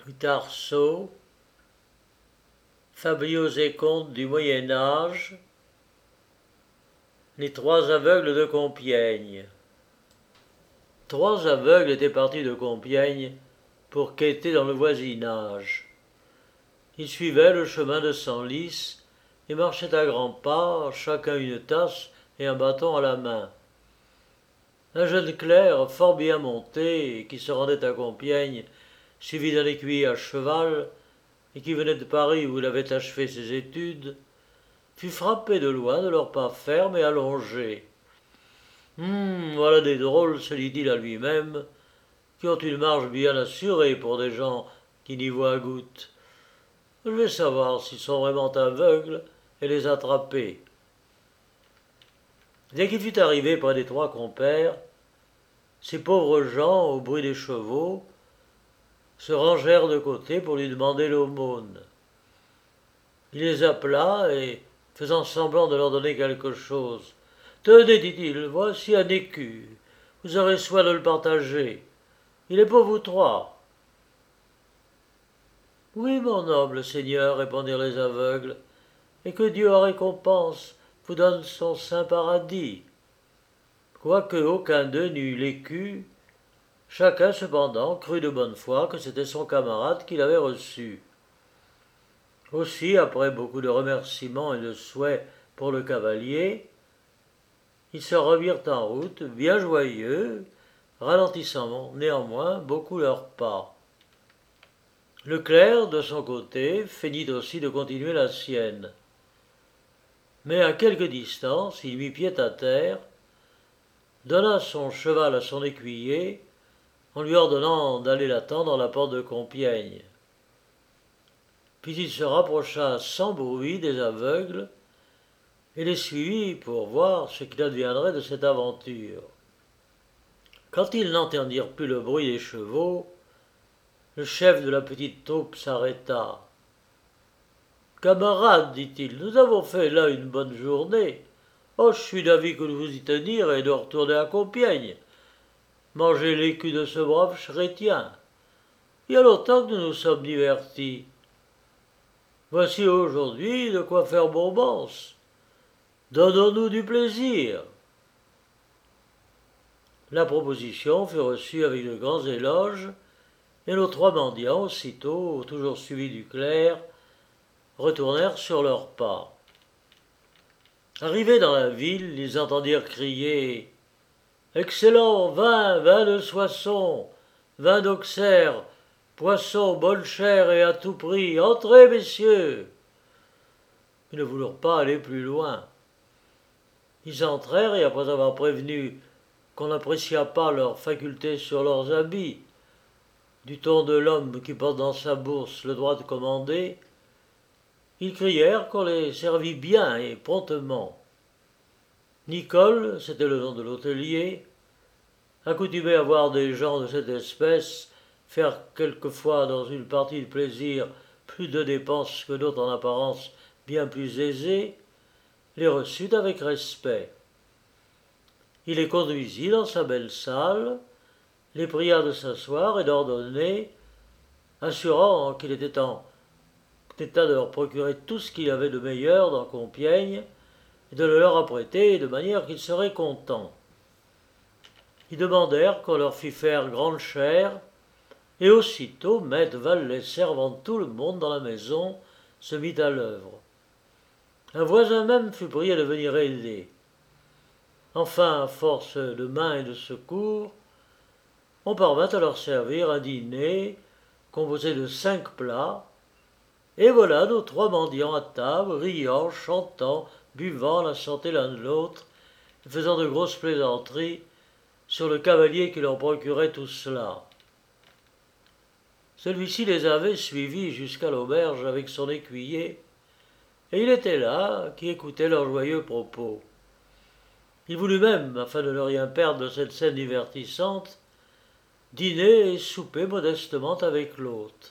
Tarso, Fabliaux et contes du Moyen Âge, les trois aveugles de Compiègne. Trois aveugles étaient partis de Compiègne pour quêter dans le voisinage. Ils suivaient le chemin de Senlis et marchaient à grands pas, chacun une tasse et un bâton à la main. Un jeune clerc, fort bien monté, qui se rendait à Compiègne, suivi d'un écuyer à cheval, et qui venait de Paris où il avait achevé ses études, fut frappé de loin de leurs pas fermes et allongés. Voilà des drôles, se dit-il à lui-même, qui ont une marche bien assurée pour des gens qui n'y voient goutte. Je vais savoir s'ils sont vraiment aveugles et les attraper. Dès qu'il fut arrivé près des trois compères, ces pauvres gens, au bruit des chevaux, se rangèrent de côté pour lui demander l'aumône. Il les appela et, faisant semblant de leur donner quelque chose, « Tenez, dit-il, voici un écu. Vous aurez soin de le partager. Il est pour vous trois. » « Oui, mon noble seigneur, répondirent les aveugles, et que Dieu en récompense vous donne son saint paradis. » Quoique aucun d'eux n'eût l'écu, chacun cependant crut de bonne foi que c'était son camarade qui l'avait reçu. Aussi, après beaucoup de remerciements et de souhaits pour le cavalier, ils se remirent en route, bien joyeux, ralentissant néanmoins beaucoup leurs pas. Le clerc, de son côté, feignit aussi de continuer la sienne. Mais à quelque distance, il mit pied à terre, donna son cheval à son écuyer, en lui ordonnant d'aller l'attendre à la porte de Compiègne. Puis il se rapprocha sans bruit des aveugles et les suivit pour voir ce qu'il adviendrait de cette aventure. Quand ils n'entendirent plus le bruit des chevaux, le chef de la petite troupe s'arrêta. « Camarades, dit-il, nous avons fait là une bonne journée. Oh, je suis d'avis que vous y tenir et de retourner à Compiègne. Manger l'écu de ce brave chrétien. Il y a longtemps que nous nous sommes divertis. Voici aujourd'hui de quoi faire bombance. Donnons-nous du plaisir. » La proposition fut reçue avec de grands éloges, et nos trois mendiants, aussitôt, toujours suivis du clerc, retournèrent sur leurs pas. Arrivés dans la ville, ils entendirent crier « Excellent vin, vin de Soissons, vin d'Auxerre, poisson bonne chère et à tout prix, entrez, messieurs !» Ils ne voulurent pas aller plus loin. Ils entrèrent et après avoir prévenu qu'on n'apprécia pas leurs facultés sur leurs habits, du ton de l'homme qui porte dans sa bourse le droit de commander, ils crièrent qu'on les servit bien et promptement. Nicole, c'était le nom de l'hôtelier, accoutumé à voir des gens de cette espèce faire quelquefois dans une partie de plaisir plus de dépenses que d'autres en apparence bien plus aisées, les reçut avec respect. Il les conduisit dans sa belle salle, les pria de s'asseoir et d'ordonner, assurant qu'il était en état de leur procurer tout ce qu'il y avait de meilleur dans Compiègne et de le leur apprêter de manière qu'ils seraient contents. Ils demandèrent qu'on leur fît faire grande chère, et aussitôt maître, valet, servant, tout le monde dans la maison se mit à l'œuvre. Un voisin même fut prié de venir aider. Enfin, à force de main et de secours, on parvint à leur servir un dîner composé de 5 plats, et voilà nos trois mendiants à table, riant, chantant, buvant la santé l'un de l'autre, et faisant de grosses plaisanteries sur le cavalier qui leur procurait tout cela. Celui-ci les avait suivis jusqu'à l'auberge avec son écuyer, et il était là qui écoutait leurs joyeux propos. Il voulut même, afin de ne rien perdre de cette scène divertissante, dîner et souper modestement avec l'hôte.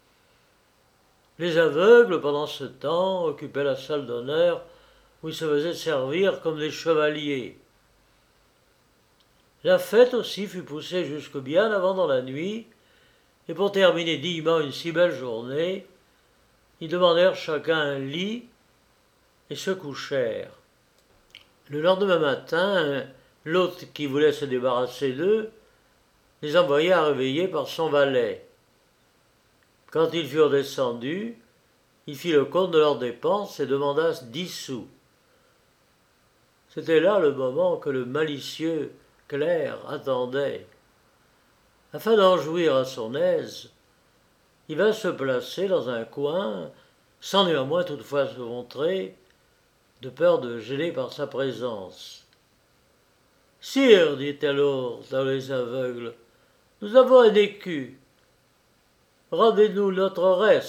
Les aveugles, pendant ce temps, occupaient la salle d'honneur où ils se faisaient servir comme des chevaliers. La fête aussi fut poussée jusque bien avant dans la nuit, et pour terminer dignement une si belle journée, ils demandèrent chacun un lit et se couchèrent. Le lendemain matin, l'hôte qui voulait se débarrasser d'eux les envoya réveiller par son valet. Quand ils furent descendus, il fit le compte de leurs dépenses et demanda 10 sous. C'était là le moment que le malicieux clerc attendait. Afin d'en jouir à son aise, il vint se placer dans un coin, sans néanmoins toutefois se montrer, de peur de gêner par sa présence. « Sire, dit alors dans les aveugles, nous avons un écu. Rendez-nous notre reste. »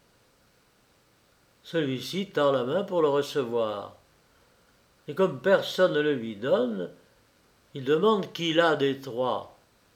Celui-ci tend la main pour le recevoir. Et comme personne ne le lui donne, il demande qui l'a des trois.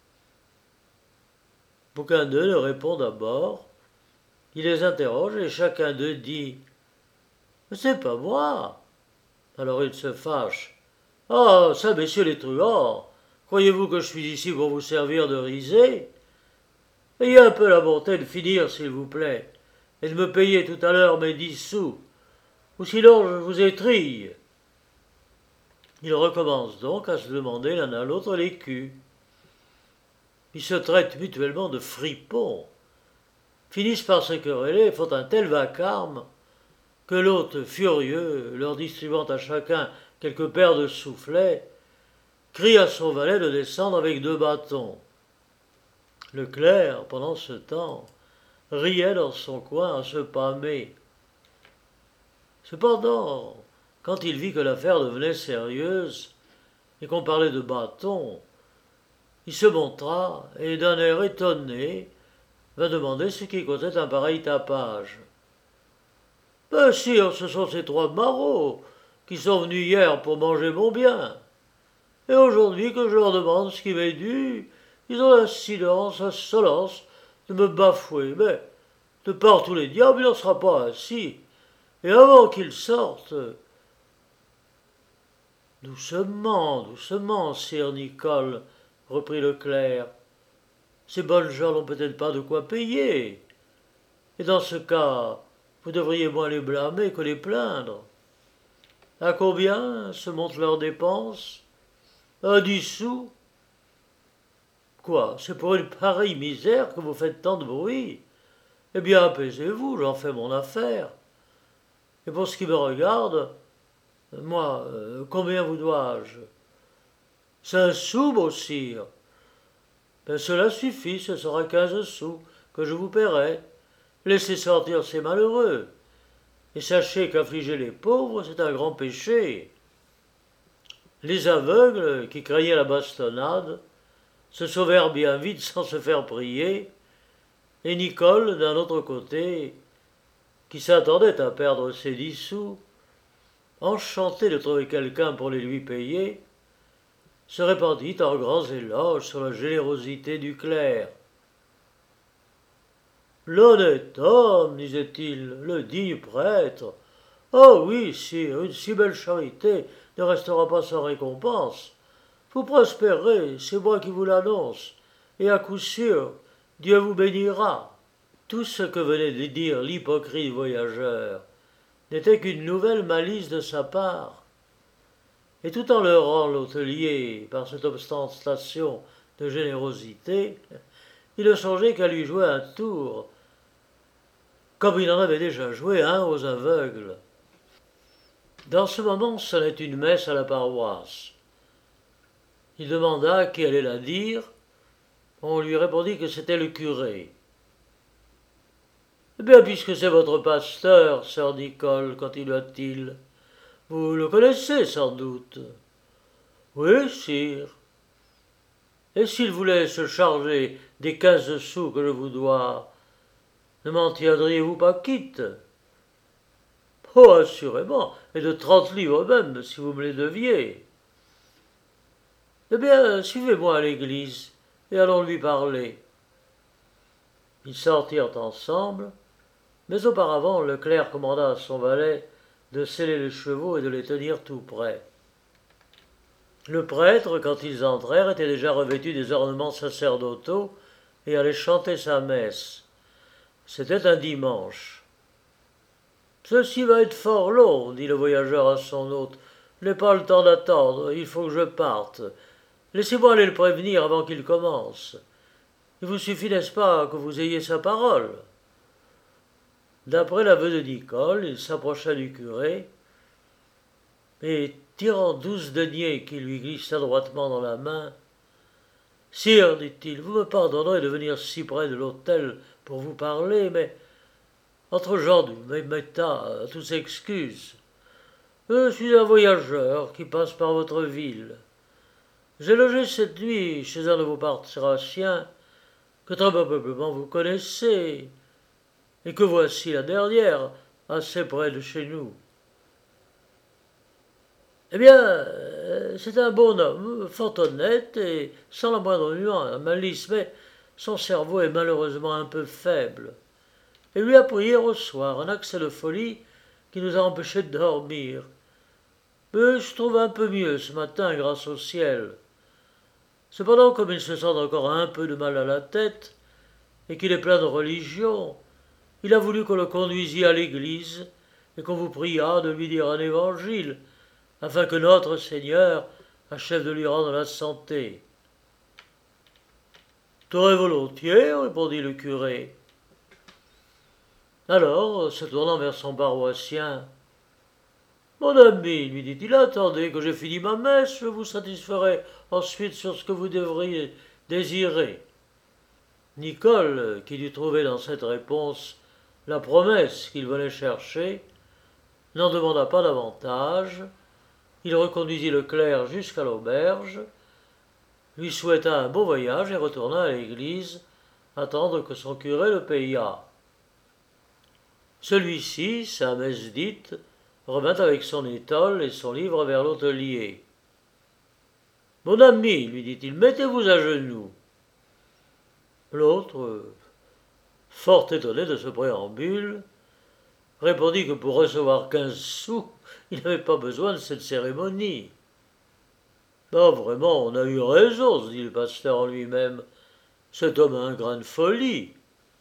Aucun d'eux ne répond d'abord. Il les interroge et chacun d'eux dit « Mais c'est pas moi !» Alors il se fâche. « Ah, ça, messieurs les truands, croyez-vous que je suis ici pour vous servir de risée? Ayez un peu la bonté de finir, s'il vous plaît, et de me payer tout à l'heure mes 10 sous, ou sinon je vous étrille. » Ils recommencent donc à se demander l'un à l'autre l'écu. Ils se traitent mutuellement de fripons, finissent par se quereller et font un tel vacarme que l'hôte, furieux, leur distribuant à chacun quelques paires de soufflets, crie à son valet de descendre avec 2 bâtons. Le clerc, pendant ce temps, riait dans son coin à se pâmer. Cependant, quand il vit que l'affaire devenait sérieuse et qu'on parlait de bâtons, il se montra et, d'un air étonné, vint demander ce qui causait un pareil tapage. « Ben, sire, ce sont ces 3 marauds qui sont venus hier pour manger mon bien. Et aujourd'hui que je leur demande ce qui m'est dû, ils ont l'insolence de me bafouer. Mais, de par tous les diables, il n'en sera pas ainsi. Et avant qu'ils sortent... » « Doucement, doucement, sire Nicole, reprit le clerc. Ces bonnes gens n'ont peut-être pas de quoi payer. Et dans ce cas, vous devriez moins les blâmer que les plaindre. À combien se montent leurs dépenses? À 10 sous. Quoi, c'est pour une pareille misère que vous faites tant de bruit? Eh bien, apaisez-vous, j'en fais mon affaire. Et pour ce qui me regarde, moi, combien vous dois-je? 5 sous, beau sire. Ben, cela suffit, ce sera 15 sous que je vous paierai. Laissez sortir ces malheureux. Et sachez qu'affliger les pauvres, c'est un grand péché. Les aveugles, qui craignaient la bastonnade, se sauvèrent bien vite sans se faire prier, et Nicole, d'un autre côté, qui s'attendait à perdre ses 10 sous, enchanté de trouver quelqu'un pour les lui payer, se répandit en grands éloges sur la générosité du clerc. « L'honnête homme, disait-il, le digne prêtre. Oh oui, sire, une si belle charité ne restera pas sans récompense. Vous prospérez, c'est moi qui vous l'annonce, et à coup sûr, Dieu vous bénira. » Tout ce que venait de dire l'hypocrite voyageur n'était qu'une nouvelle malice de sa part. Et tout en leurrant l'hôtelier par cette ostentation de générosité, il ne songeait qu'à lui jouer un tour, comme il en avait déjà joué un aux aveugles. Dans ce moment sonnait une messe à la paroisse. Il demanda qui allait la dire. On lui répondit que c'était le curé. « Eh bien, puisque c'est votre pasteur, sœur Nicole, continua-t-il, vous le connaissez sans doute. »« Oui, sire. »« Et s'il voulait se charger des 15 sous que je vous dois, ne m'en tiendriez-vous pas quitte? »« Oh, assurément, et de 30 livres même, si vous me les deviez. »« Eh bien, suivez-moi à l'église, et allons lui parler. » Ils sortirent ensemble, mais auparavant le clerc commanda à son valet de seller les chevaux et de les tenir tout près. Le prêtre, quand ils entrèrent, était déjà revêtu des ornements sacerdotaux et allait chanter sa messe. C'était un dimanche. « Ceci va être fort long, dit le voyageur à son hôte. Je n'ai pas le temps d'attendre, il faut que je parte. Laissez-moi aller le prévenir avant qu'il commence. Il vous suffit, n'est-ce pas, que vous ayez sa parole. » D'après l'aveu de Nicole, il s'approcha du curé, et, tirant 12 deniers qui lui glissa droitement dans la main, « Sire, dit-il, vous me pardonnerez de venir si près de l'autel pour vous parler, mais entre gens du même état, tous s'excusent. Je suis un voyageur qui passe par votre ville. J'ai logé cette nuit chez un de vos paroissiens que très probablement vous connaissez, et que voici la dernière, assez près de chez nous. Eh bien, c'est un bon homme, fort honnête et sans la moindre malice, mais son cerveau est malheureusement un peu faible. Et lui a pris hier au soir un accès de folie qui nous a empêchés de dormir. Mais je trouve un peu mieux ce matin, grâce au ciel. Cependant, comme il se sent encore un peu de mal à la tête, et qu'il est plein de religion, il a voulu qu'on le conduisît à l'église et qu'on vous priât de lui dire un évangile, afin que notre Seigneur achève de lui rendre la santé. « Très volontiers, répondit le curé. Alors, se tournant vers son paroissien, « Mon ami, lui dit-il, attendez que j'ai fini ma messe, je vous satisferai ensuite sur ce que vous devriez désirer. » Nicole, qui dut trouver dans cette réponse la promesse qu'il venait chercher, n'en demanda pas davantage. Il reconduisit le clerc jusqu'à l'auberge, lui souhaita un bon voyage et retourna à l'église attendre que son curé le payât. Celui-ci, sa messe dite, revint avec son étole et son livre vers l'hôtelier. « Mon ami, lui dit-il, mettez-vous à genoux. » L'autre, fort étonné de ce préambule, répondit que pour recevoir 15 sous, il n'avait pas besoin de cette cérémonie. « Ah, vraiment, on a eu raison, se dit le pasteur en lui-même. Cet homme a un grain de folie. »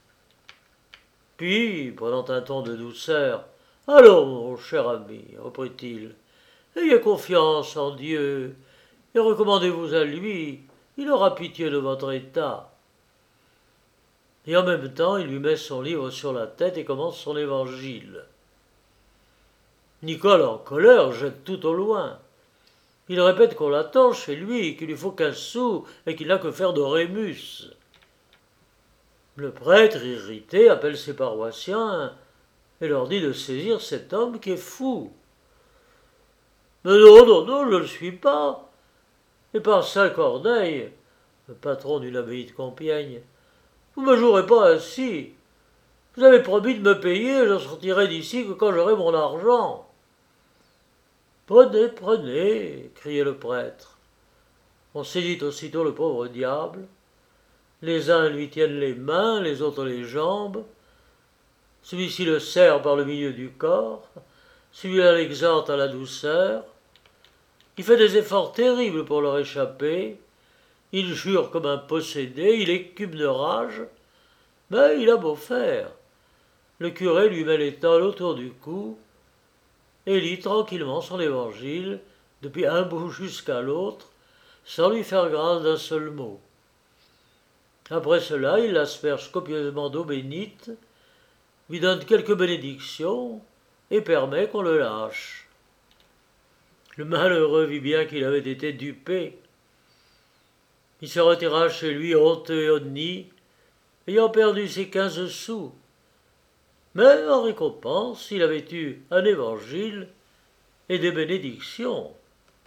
Puis, prenant un ton de douceur, « Allons, mon cher ami, reprit-il, ayez confiance en Dieu et recommandez-vous à lui, il aura pitié de votre état. » Et en même temps, il lui met son livre sur la tête et commence son évangile. Nicole, en colère, jette tout au loin. Il répète qu'on l'attend chez lui, qu'il lui faut 15 sous et qu'il n'a que faire de Rémus. Le prêtre, irrité, appelle ses paroissiens et leur dit de saisir cet homme qui est fou. « Mais non, non, non, je ne le suis pas. Et par Saint-Corneille, le patron d'une abbaye de Compiègne, vous ne me jouerez pas ainsi. Vous avez promis de me payer et je ne sortirai d'ici que quand j'aurai mon argent. » « Prenez, prenez, criait le prêtre. On saisit aussitôt le pauvre diable. Les uns lui tiennent les mains, les autres les jambes. Celui-ci le serre par le milieu du corps, celui-là l'exhorte à la douceur. Il fait des efforts terribles pour leur échapper. Il jure comme un possédé, il écume de rage, mais il a beau faire. Le curé lui met l'étole autour du cou et lit tranquillement son évangile, depuis un bout jusqu'à l'autre, sans lui faire grâce d'un seul mot. Après cela, il l'asperge copieusement d'eau bénite, lui donne quelques bénédictions et permet qu'on le lâche. Le malheureux vit bien qu'il avait été dupé. Il se retira chez lui honteux et honni, ayant perdu ses 15 sous. Mais en récompense, il avait eu un évangile et des bénédictions.